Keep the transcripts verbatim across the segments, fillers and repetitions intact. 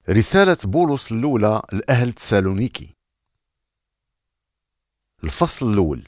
رسالة بولس الأولى لأهل تسالونيكي. الفصل الأول.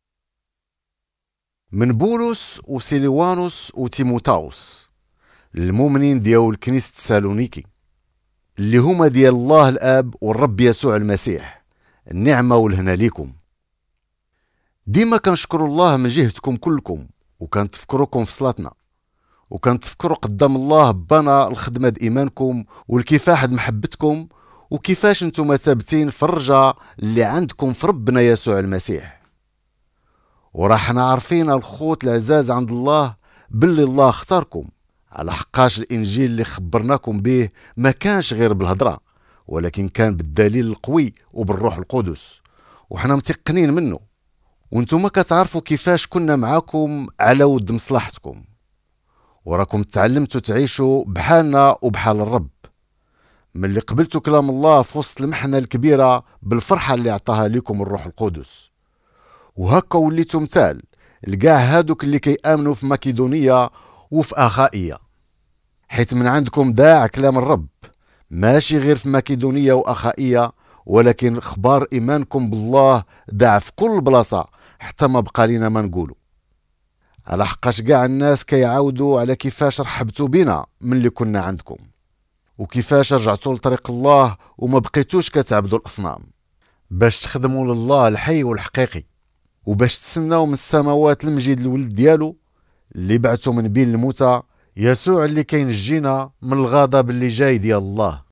من بولس وسيلوانوس وتيموتاوس المؤمنين ديال الكنيسة تسالونيكي اللي هما ديال الله الآب والرب يسوع المسيح، النعمة والهنا ليكم. ديما كنشكر الله من جهتكم كلكم، وكنتفكروكم في صلاتنا، وكنتفكروا قدام الله بنا الخدمة د إيمانكم والكفاح د محبتكم، وكيفاش نتوما ثابتين في الرجاء اللي عندكم في ربنا يسوع المسيح. وراحنا عارفين الخوت العزاز عند الله باللي الله اختاركم، على حقاش الإنجيل اللي خبرناكم به ما كانش غير بالهضرة، ولكن كان بالدليل القوي وبالروح القدس، وحنا متقنين منه. وانتوما كتعرفوا كيفاش كنا معاكم على ود مصلحتكم، وراكم تعلمتوا تعيشوا بحالنا وبحال الرب من اللي قبلتوا كلام الله في وسط المحنة الكبيرة بالفرحة اللي اعطاها لكم الروح القدس. وهكا وليتوا مثال لكاع هادوك اللي كيامنوا في ماكيدونية وفي اخائية، حيث من عندكم داع كلام الرب ماشي غير في ماكيدونية واخائية، ولكن اخبار ايمانكم بالله داع في كل بلاصة، حتى ما بقى لنا ما نقولوا. على حقاش كاع الناس كيعاودوا على كيفاش رحبتوا بنا من اللي كنا عندكم، وكيفاش رجعتوا لطريق الله وما بقيتوش كتعبدوا الأصنام، باش تخدموا لله الحي والحقيقي، وباش تسناو من السماوات المجيد الولد ديالو اللي بعثوا من بين الموتى، يسوع اللي كينجينا من الغضب اللي جاي ديال الله.